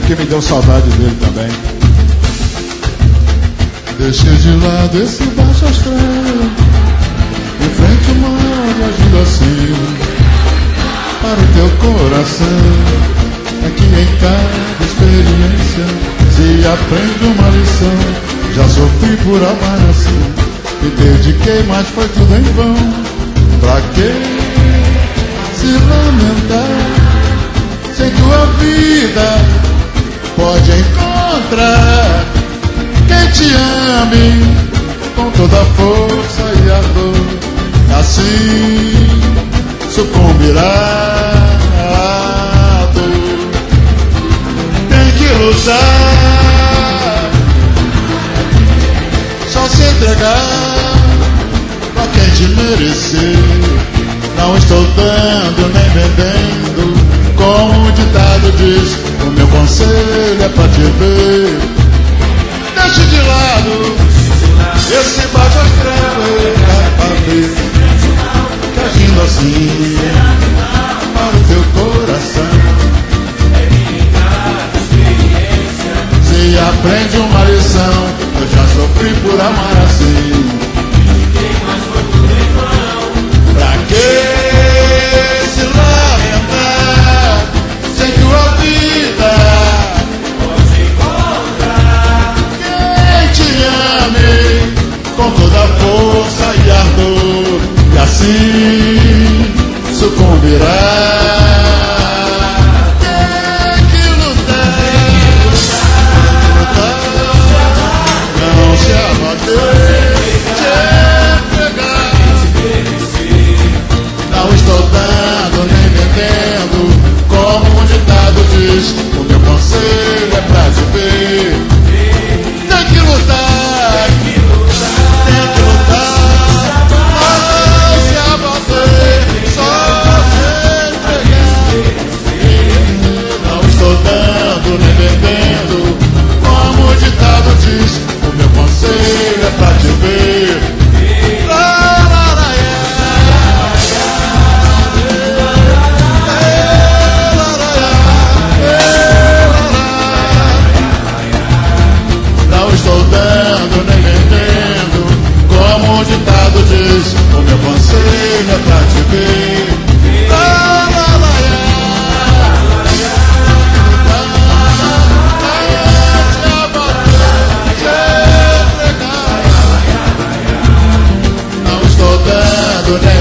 que me deu saudade dele também. Deixei de lado esse baixo astral, em frente ao mar agindo assim, para o teu coração. É que em cada experiência se aprende uma lição. Já sofri por amar assim, me dediquei, mas foi tudo em vão. Pra que se lamentar, se em tua vida pode encontrar quem te ame com toda a força e ardor. Assim sucumbirá a dor. Tem que lutar, só se entregar pra quem te merecer. Não estou dando nem vendendo, como o ditado diz. O meu conselho é pra te ver. Deixe de lado esse baixo astral, é pra ver que agindo assim para o teu coração se aprende uma lição. Eu já sofri por amar assim. Pra que se lamentar, se em tua vida pode encontrar quem te ame com toda a força e ardor, e assim sucumbirá. Tem que lutar, não se abater, te entregar. Não estou dando nem vendendo, como um ditado diz. O meu conselho é pra te ver. Tem que lutar, tem que lutar, não se abater, só se entregar. Não estou dando nem vendendo, como o ditado diz. O meu conselho é pra te ver. Dando nem vendendo, como o ditado diz. O meu conselho é pra te ver. Não estou dando nem